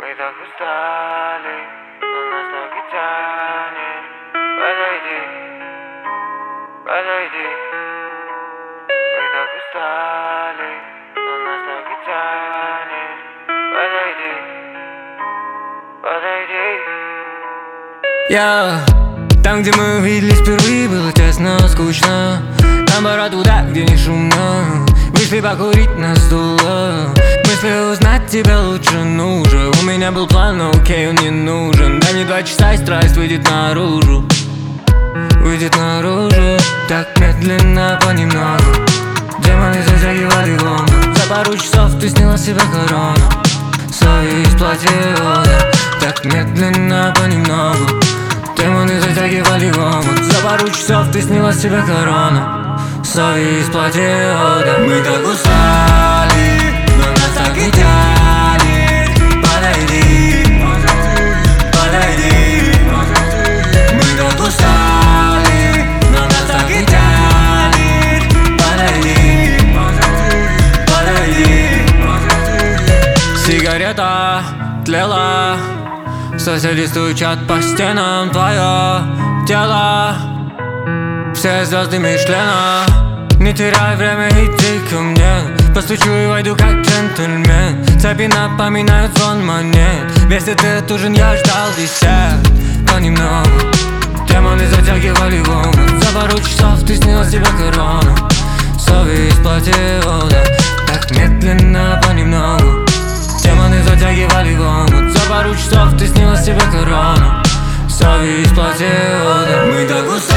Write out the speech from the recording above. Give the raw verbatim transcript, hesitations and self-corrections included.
Мы так устали, но нас так и тянет. Подойди, подойди. Мы так устали, но нас так и тянет. Подойди, подойди. Я там, где мы увиделись впервые, было тесно, скучно. Наоборот, туда, где не шумно. Вышли покурить, нас дуло. Мысли узнать тебя лучше, ну же. У меня был план, но окей, он не нужен. Дай мне два часа, и страсть выйдет наружу. Выйдет наружу. Так медленно, понемногу. Демоны затягивали волну. За пару часов ты сняла с себя корону. Совесть платила. Так медленно, понемногу. Демоны затягивали волну. За пару часов ты сняла с себя корону. Совесть платила. Мы так устали, но нас так и тянет. Подойди, подойди. Мы так устали, но нас так и тянет. Подойди, подойди. Сигарета тлела. Соседи стучат по стенам. Твое тело, все звезды Мишлена. Не теряй время, иди ко мне. Постучу и войду как джентльмен. Цепи напоминают звон монет. Весь этот ужин я ждал десерт. Понемногу демоны затягивали волну. За пару часов ты сняла с себя корону. Совесть платила. Так медленно, понемногу. Демоны затягивали волну. За пару часов ты сняла с себя корону. Совесть платила. Мы так устали.